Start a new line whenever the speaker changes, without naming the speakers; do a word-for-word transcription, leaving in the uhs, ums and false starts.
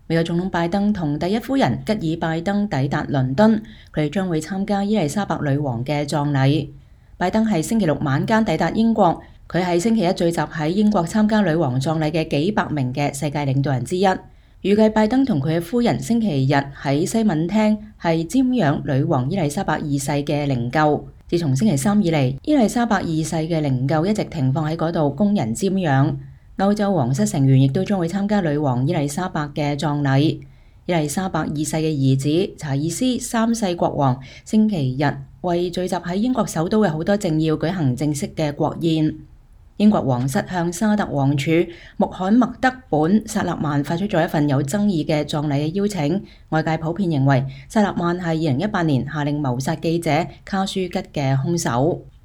美國總統拜登同第一夫人吉爾拜登抵達倫敦，佢哋將會參加伊麗莎白女王嘅葬禮。拜登係星期六晚間抵達英國，佢係星期一聚集喺英國參加女王葬禮嘅幾百名嘅世界領導人之一。預計拜登同佢嘅夫人星期日喺西敏廳係瞻仰女王伊麗莎白二世嘅靈柩。自從星期三以嚟，伊麗莎白二世嘅靈柩一直停放喺嗰度供人瞻仰。歐洲皇室成員亦都將會參加女王伊麗莎白嘅葬禮。伊麗莎白二世嘅兒子查爾斯三世國王星期日為聚集喺英國首都嘅好多政要舉行正式嘅國宴。英國皇室向沙特王儲穆罕默德本薩勒曼發出咗一份有爭議嘅葬禮嘅邀請。外界普遍認為薩勒曼係二零一八年下令謀殺記者卡舒吉嘅兇手。